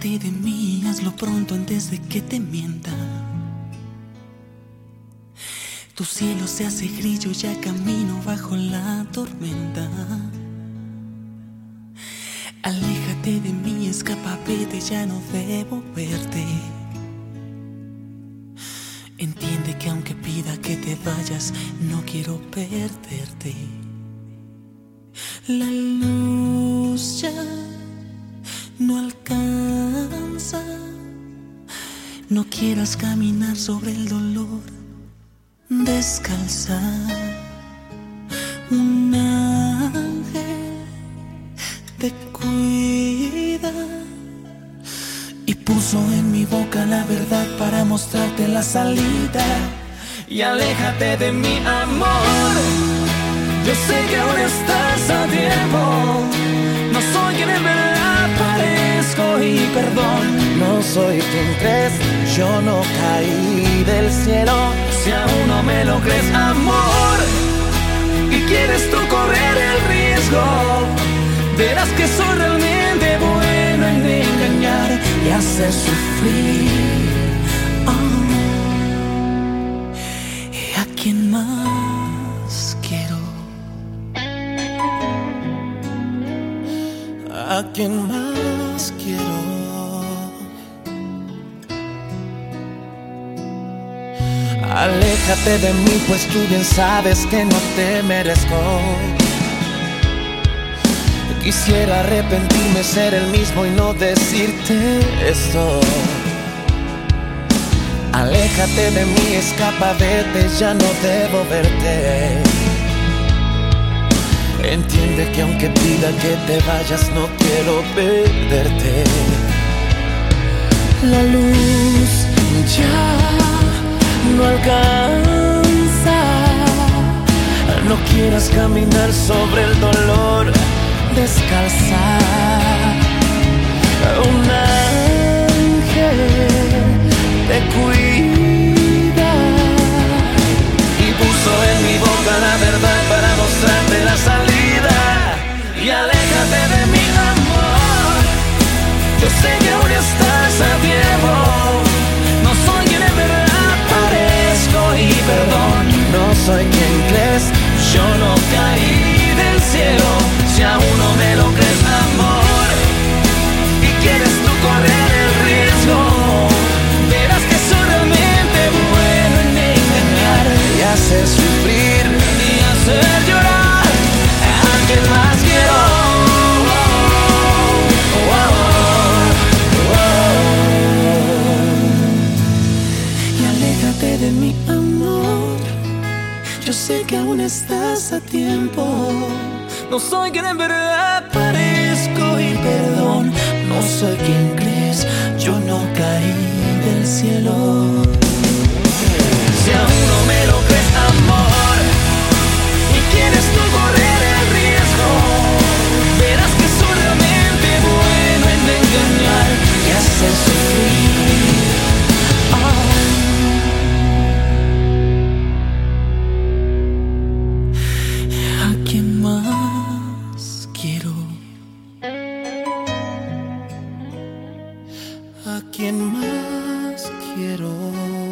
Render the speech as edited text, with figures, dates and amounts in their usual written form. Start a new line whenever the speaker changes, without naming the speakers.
Aléjate de mí, hazlo pronto antes de que te mienta. Tu cielo se hace gris, yo ya camino bajo la tormenta. Aléjate de mí, escapa, vete, ya no debo verte. Entiende que aunque pida que te vayas, no quiero perderte. La luz ya no alcanza. No quieras caminar sobre el dolor descalza. Un ángel te cuida y puso en mi boca la verdad para mostrarte la salida. Y aléjate de mi amor, yo sé que aún estás a tiempo. No soy quien en verdad parezco y perdón,
no soy quien crees, yo no caí del cielo.
Si aún no me lo crees, amor, y quieres tú correr el riesgo, verás que soy realmente bueno en engañar y hacer sufrir. ¿Y a quién más quiero?
¿A quién más quiero? Aléjate de mí, pues tú bien sabes que no te merezco. Quisiera arrepentirme, ser el mismo y no decirte esto. Aléjate de mí, escapa, vete, ya no debo verte. Entiende que aunque pida que te vayas, no quiero perderte.
La luz ya no alcanza.
No quieras caminar sobre el dolor descalza. Un ángel te cuida
y puso en mi boca la verdad para mostrarte la salida. Y aléjate de mi amor, yo sé que aún estás a tiempo. No soy quien en verdad parezco y perdón,
no soy quien crees,
yo no caí del cielo. Si aún no me lo crees, amor, y quieres tú correr el riesgo, verás que soy realmente bueno en engañar
y hacer sufrir
y hacer llorar. ¿A quién más quiero? Y aléjate de mi amor, yo sé que aún estás a tiempo. No soy quien en verdad parezco y perdón, no soy quien crees, yo no caí del cielo. Si aún no me lo crees, amor, y quieres tú correr el riesgo, verás que soy realmente bueno en engañar y hacer sufrir. ¿A quién más quiero?
¿A quién más quiero?